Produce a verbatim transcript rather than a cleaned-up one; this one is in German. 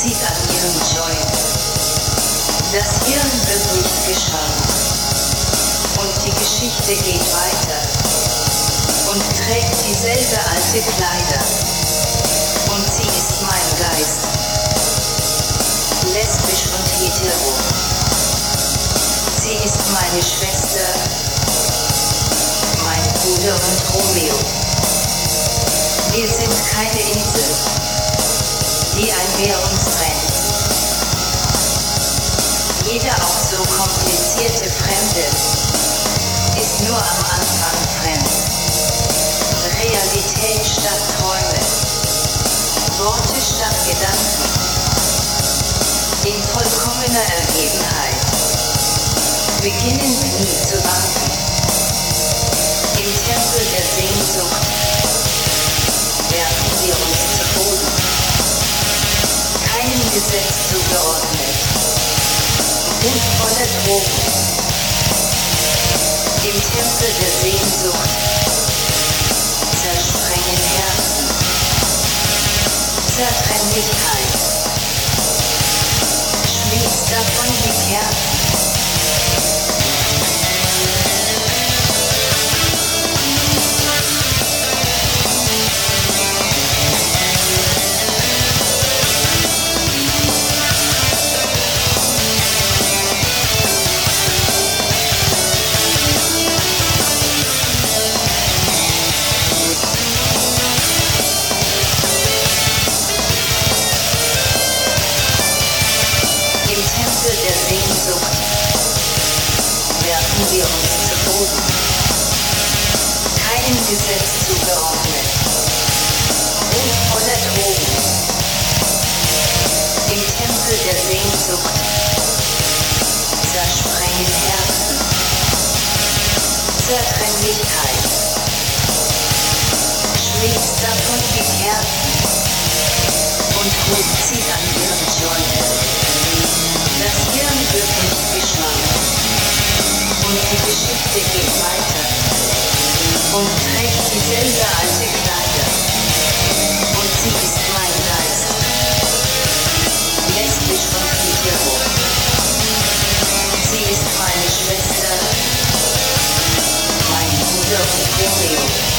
zieht an ihrem Joint. Das Hirn wird nicht geschaut. Und die Geschichte geht weiter. Und trägt dieselbe alte Kleider. Und sie ist mein Geist. Lesbisch und hetero. Sie ist meine Schwester. Mein Bruder und Romeo. Wir sind keine Insel, die ein Meer uns trennt. Jeder auch so komplizierte Fremde ist nur am Anfang fremd. Realität statt Träume, Worte statt Gedanken, in vollkommener Ergebenheit beginnen Knie zu wanken. Im Tempel der Sehnsucht werfen wir uns zu Boden, keinem Gesetz zugeordnet, Wut voller Drogen. Im Tempel der Sehnsucht zersprengen Herzen, Zertrennlichkeit, schmilzt davon die Kerzen. Wir uns zu Boden, keinem Gesetz zugeordnet, Wut voller Drogen. Im Tempel der Sehnsucht zersprengen Herzen, Zertrennlichkeit, schmilzt davon die Kerzen und Wut zieht an ihrem Joint. Das Hirn wird nicht geschlagen. Und die Geschichte geht weiter und trägt dieselbe alte Kleider. Und sie ist mein Geist. Lesbisch und hetero. Sie ist meine Schwester, mein Bruder und Romeo.